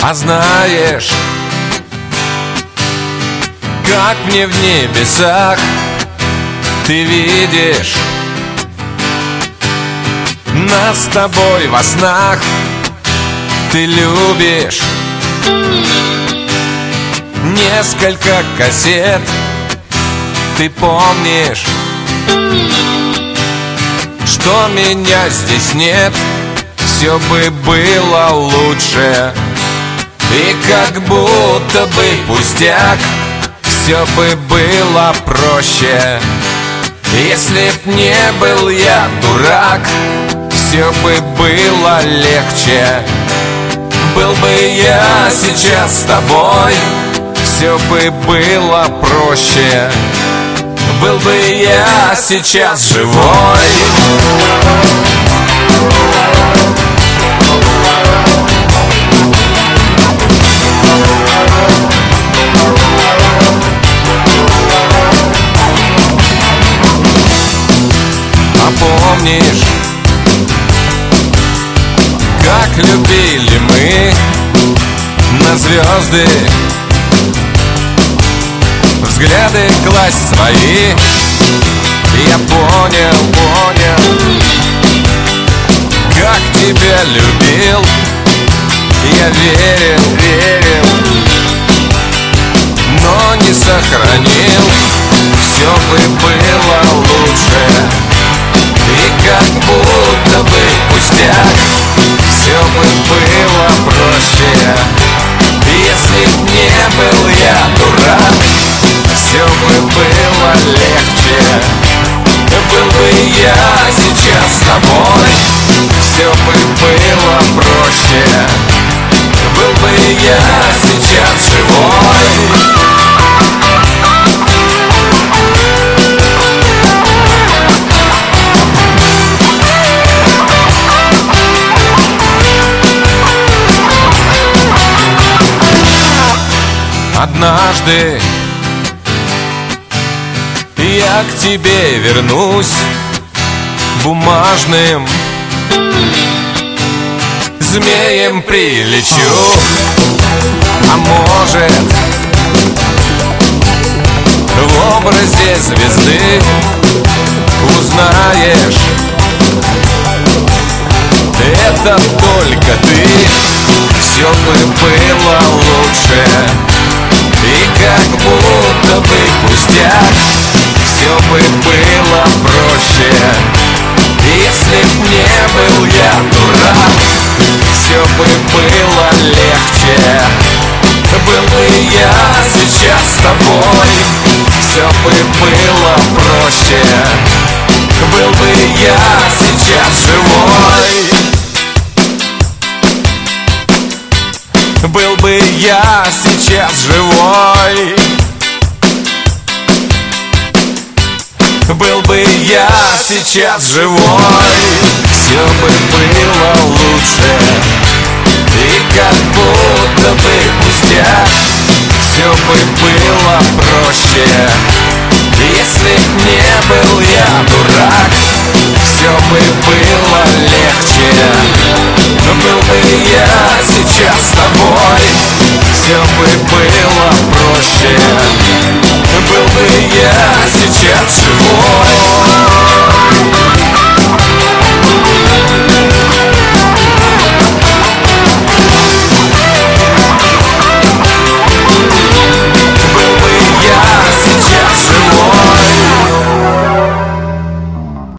А знаешь, как мне в небесах ты видишь нас с тобой во снах, ты любишь несколько кассет, ты помнишь, что меня здесь нет. Все бы было лучше, и как будто бы пустяк, все бы было проще. Если б не был я дурак, все бы было легче. Был бы я сейчас с тобой, все бы было проще. Был бы я сейчас живой. А помнишь, как любили мы на звезды взгляды класть свои? Я понял, как тебя любил. Я верил, но не сохранил. Все бы было лучше, и как будто бы пустяк, все бы было проще. Если б не был я дурак, все бы было легче. Был бы я сейчас с тобой, все бы было проще. Был бы я сейчас живой. Однажды я к тебе вернусь бумажным змеем прилечу. А может, в образе звезды узнаешь, это только ты. Все бы было лучше, и как будто бы пустяк, все бы было проще. Если б не был я дурак, все бы было легче. Был бы я сейчас с тобой, все бы было проще. Был бы я сейчас живой. Был бы я сейчас живой. Был бы я сейчас живой. Все бы было лучше, и как будто бы пустяк, все бы было проще. Если б не был я дурак, все бы было легче. Был бы я сейчас с тобой, все бы было проще. Был бы я сейчас живой.